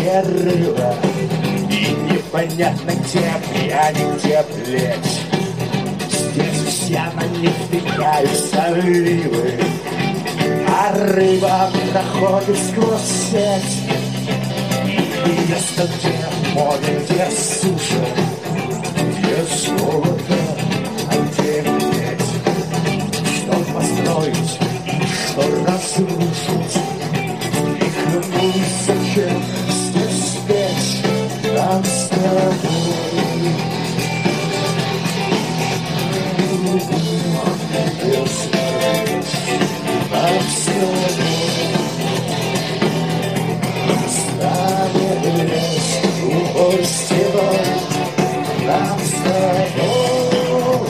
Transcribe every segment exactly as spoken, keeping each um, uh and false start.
перерыва, и непонятно, где пьяни, где плечь. Здесь все на них втыкаются ливы, а рыба проходит сквозь сеть. И место, где море, где суша, где золото, а где медь. Что построить и что разрушить, и клянусь, зачем здесь петь нам с тобой. Нам с тобой оставились любой стеной. Нам с тобой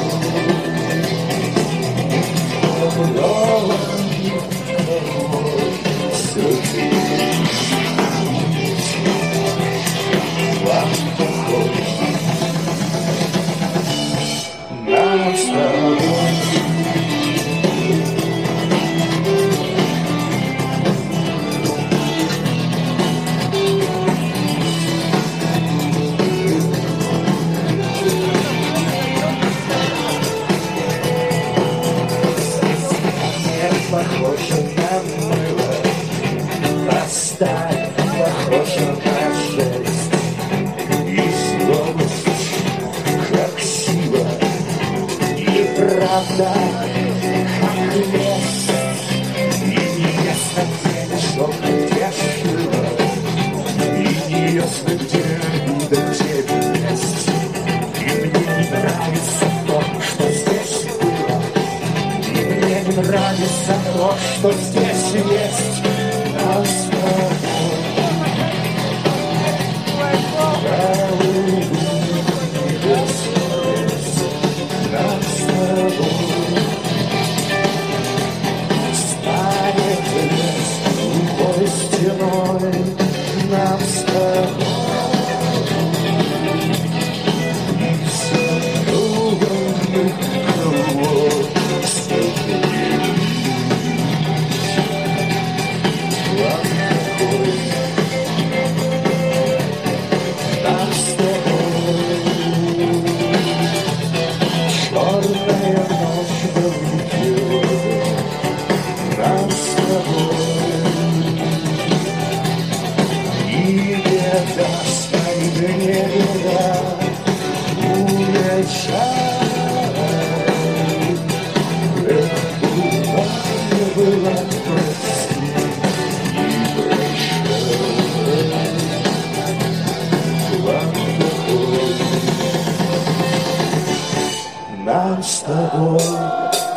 никого, никого сужить. Вам покой. Нам с тобой. Похоже на мыло, простая, похоже на жесть. И злость красиво, и правда, как лес. И неясно, где мешок, где шило, и неясно, где вида, где есть. И мне не нравится то, что здесь было. Мне не нравится то, что здесь есть. Нам с тобой. Нам с тобой. Станет лес любой стеной. Нам с тобой. И все кругом никого. Нам с тобой черная ночь вылетела. Нам с тобой и беда станет не беда. Улечай, это была прости и прощай. Вам покой. Нам с тобой.